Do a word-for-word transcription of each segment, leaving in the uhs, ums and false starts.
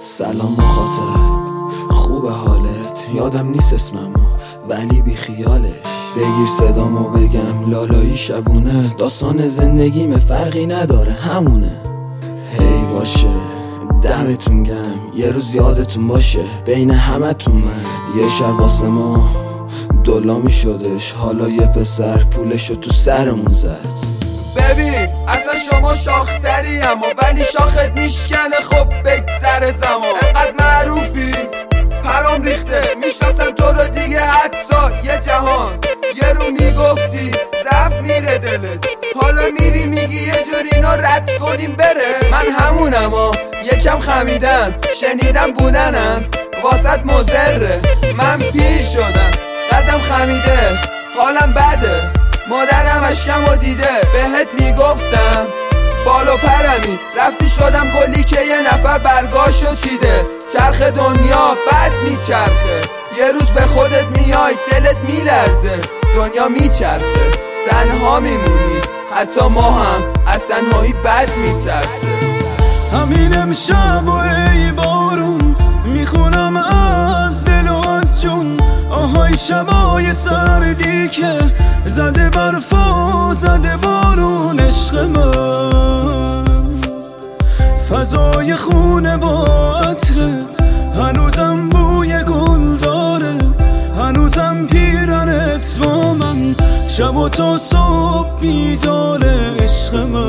سلام مخاطب، خوب حالت؟ یادم نیست اسممو ولی بی خیالش. بگیر صدامو بگم لالایی شبونه، داستان زندگیمه فرقی نداره همونه. هی باشه دمتون گم، یه روز یادتون باشه بین همتون من یه شب واسه ما دولامی شدش، حالا یه پسر پولشو تو سرمون زد. ببین اصلا شما شاختری اما ولی شاخت میشکنه، خب بگذره زمان. انقدر معروفی پرام ریخته، میشناسن تو رو دیگه حتی یه جهان. یه رو میگفتی ضعف میره دلت، حالا میری میگی یه جوری اینو رد کنیم بره. من همونم ها، یکم خمیدم شنیدم بودنم واسط مضره. من پیر شدم قدم خمیده حالم بده، مادرم اشکم و دیده بهت میگفتم بالو پرمی رفتی شدم گلی که یه نفر برگاشو چیده. چرخ دنیا بد میچرخه، یه روز به خودت میای دلت میلرزه. دنیا میچرخه تنها میمونی، حتی ما هم از تنهایی بد میترسه. همین امشب و ای بارون میخونم از دل و از جون، آهای شبای سردی که زده برف و زده بارون. عشق من فضای خونه با عطرت، هنوزم بوی گل داره، هنوزم پیرنت با من شب و تا صبح بیداره. عشق من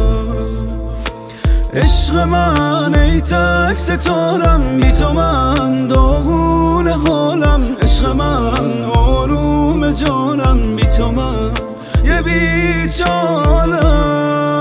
عشق من ای تک ستارم، بی تو من داغون حالم. عشق من آروم جانم، بی تو من یه بیچالم.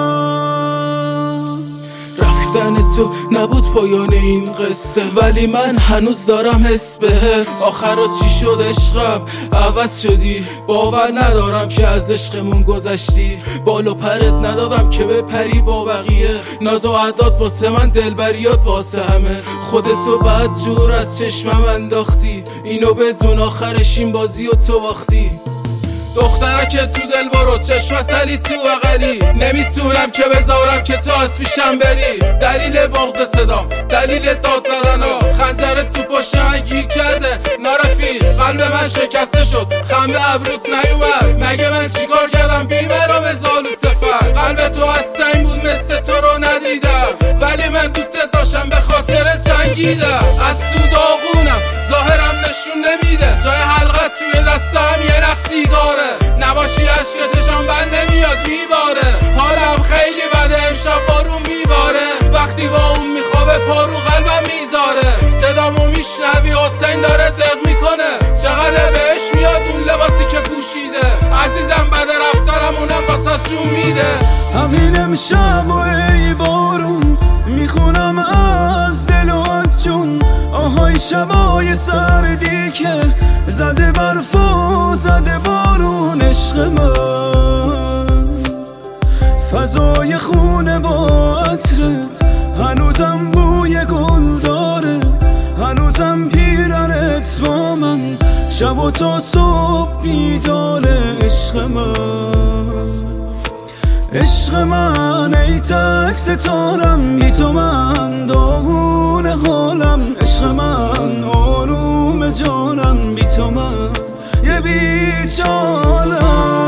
رفتن تو نبود پایان این قصه، ولی من هنوز دارم حس بهت. آخرا چی شد عشقم؟ عوض شدی، باور ندارم که از عشقمون گذشتی. بالو پرت ندادم که بپری با بقیه، ناز و عداد واسه من دلبریات واسه همه. خودتو بعد جور از چشمم انداختی، اینو بدون آخرش این بازی و تو باختی. دختره که تو دل برو چشم سلی تو بغلی، نمیتونم که بذارم که تو از پیشم بری. دلیل بغض صدام، دلیل داد زدنا، خنجر تو پشتم گیر کرده نارفی. قلب من شکسته شد خنده ابروت نیومد، مگه من چیکار کردم بیمرا به زالو سفر. قلب تو از سنگ بود مثل تو رو ندیدم، ولی من دوست داشتم به خاطر جنگیدم. از تو داغونم ظاهرم نشون نمیده، جای حلقت توی دستم یه نقصی داره. نباشی عشق چشام بند نمیاد میباره، حالم خیلی بده امشب بارون میباره. وقتی با اون میخوابه پارو قلبم میذاره، صدامو میشنوی حسین داره دق میکنه. چقدر بهش میاد اون لباسی که پوشیده، عزیزم بده رفتارم اونم واسه جون میده. همین امشب و ای بارون میخونم از دل و از جون، آهای شبای سردی که زده برف و زده بارون. عشق من فضای خونه با عطرت، هنوزم بوی گل داره، هنوزم پیرنت با من شب و تا صبح بیداره. عشق من عشق من ای تک ستارم، بی تو من داغون حالم. عشق من آروم جانم، بی تو من یه بیچالم.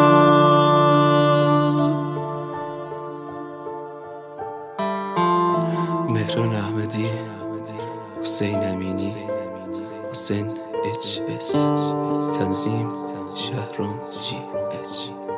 مهران احمدی، حسین امینی، حسین اچ اس، تنظیم شهرام جی اچ.